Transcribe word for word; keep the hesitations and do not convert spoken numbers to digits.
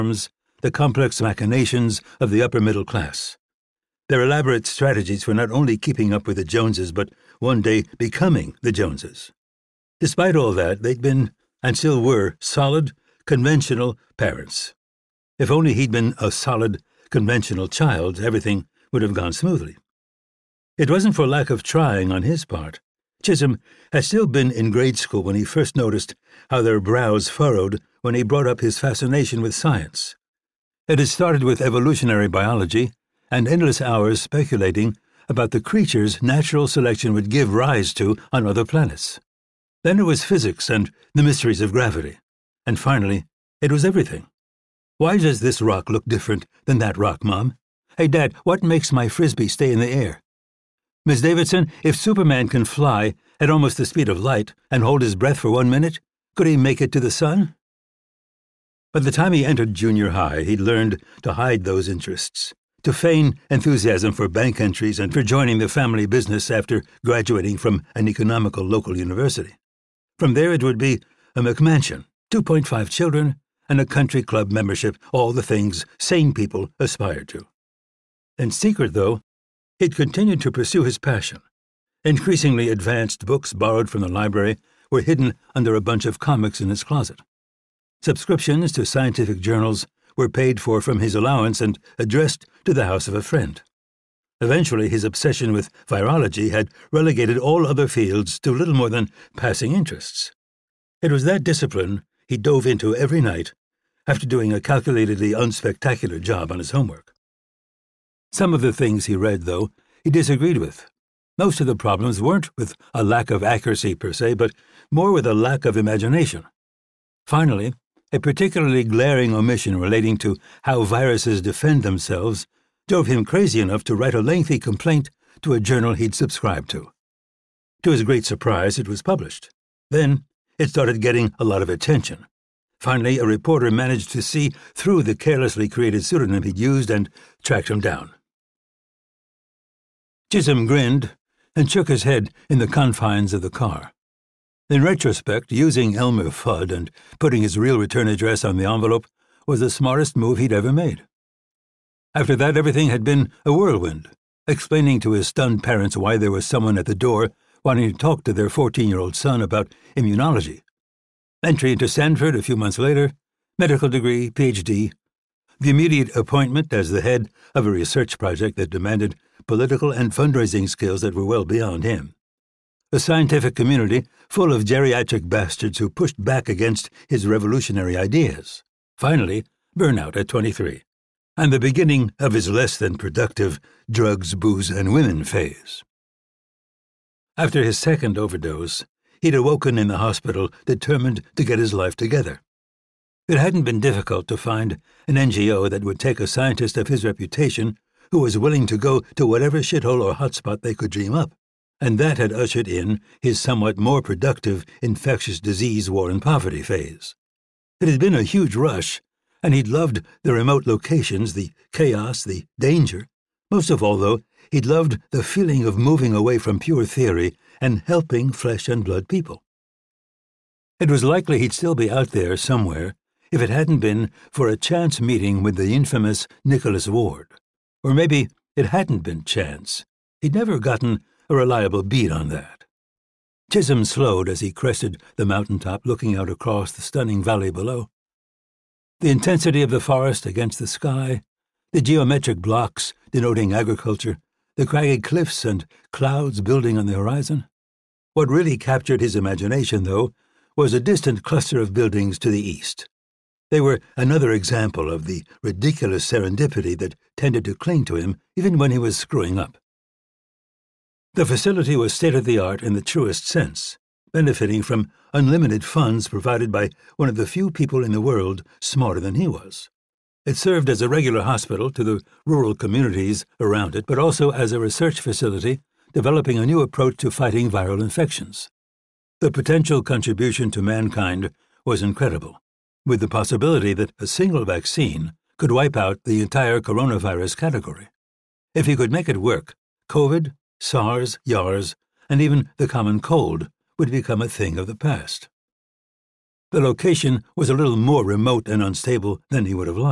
the complex machinations of the upper middle class. Their elaborate strategies for not only keeping up with the Joneses, but one day becoming the Joneses. Despite all that, they'd been, and still were, solid, conventional parents. If only he'd been a solid, conventional child, everything would have gone smoothly. It wasn't for lack of trying on his part. Chisholm had still been in grade school when he first noticed how their brows furrowed when he brought up his fascination with science. It had started with evolutionary biology and endless hours speculating about the creatures natural selection would give rise to on other planets. Then it was physics and the mysteries of gravity. And finally, it was everything. Why does this rock look different than that rock, Mom? Hey, Dad, what makes my Frisbee stay in the air? Miss Davidson, if Superman can fly at almost the speed of light and hold his breath for one minute, could he make it to the sun? By the time he entered junior high, he'd learned to hide those interests, to feign enthusiasm for bank entries and for joining the family business after graduating from an economical local university. From there it would be a McMansion, two point five children, and a country club membership, all the things sane people aspire to. In secret, though, he'd continued to pursue his passion. Increasingly advanced books borrowed from the library were hidden under a bunch of comics in his closet. Subscriptions to scientific journals were paid for from his allowance and addressed to the house of a friend. Eventually, his obsession with virology had relegated all other fields to little more than passing interests. It was that discipline he dove into every night after doing a calculatedly unspectacular job on his homework. Some of the things he read, though, he disagreed with. Most of the problems weren't with a lack of accuracy per se, but more with a lack of imagination. Finally, a particularly glaring omission relating to how viruses defend themselves drove him crazy enough to write a lengthy complaint to a journal he'd subscribed to. To his great surprise, it was published. Then, it started getting a lot of attention. Finally, a reporter managed to see through the carelessly created pseudonym he'd used and tracked him down. Chisholm grinned and shook his head in the confines of the car. In retrospect, using Elmer Fudd and putting his real return address on the envelope was the smartest move he'd ever made. After that, everything had been a whirlwind, explaining to his stunned parents why there was someone at the door wanting to talk to their fourteen-year-old son about immunology. Entry into Stanford a few months later, medical degree, P H D, the immediate appointment as the head of a research project that demanded political and fundraising skills that were well beyond him. A scientific community full of geriatric bastards who pushed back against his revolutionary ideas. Finally, burnout at twenty-three, and the beginning of his less than productive drugs, booze, and women phase. After his second overdose, he'd awoken in the hospital determined to get his life together. It hadn't been difficult to find an N G O that would take a scientist of his reputation who was willing to go to whatever shithole or hotspot they could dream up, and that had ushered in his somewhat more productive infectious disease war and poverty phase. It had been a huge rush, and he'd loved the remote locations, the chaos, the danger. Most of all, though, he'd loved the feeling of moving away from pure theory and helping flesh and blood people. It was likely he'd still be out there somewhere if it hadn't been for a chance meeting with the infamous Nicholas Ward. Or maybe it hadn't been chance. He'd never gotten a reliable beat on that. Chisholm slowed as he crested the mountaintop, looking out across the stunning valley below. The intensity of the forest against the sky, the geometric blocks denoting agriculture, the craggy cliffs and clouds building on the horizon. What really captured his imagination, though, was a distant cluster of buildings to the east. They were another example of the ridiculous serendipity that tended to cling to him even when he was screwing up. The facility was state-of-the-art in the truest sense, benefiting from unlimited funds provided by one of the few people in the world smarter than he was. It served as a regular hospital to the rural communities around it, but also as a research facility developing a new approach to fighting viral infections. The potential contribution to mankind was incredible, with the possibility that a single vaccine could wipe out the entire coronavirus category. If he could make it work, COVID, SARS, YARS, and even the common cold would become a thing of the past. The location was a little more remote and unstable than he would have liked.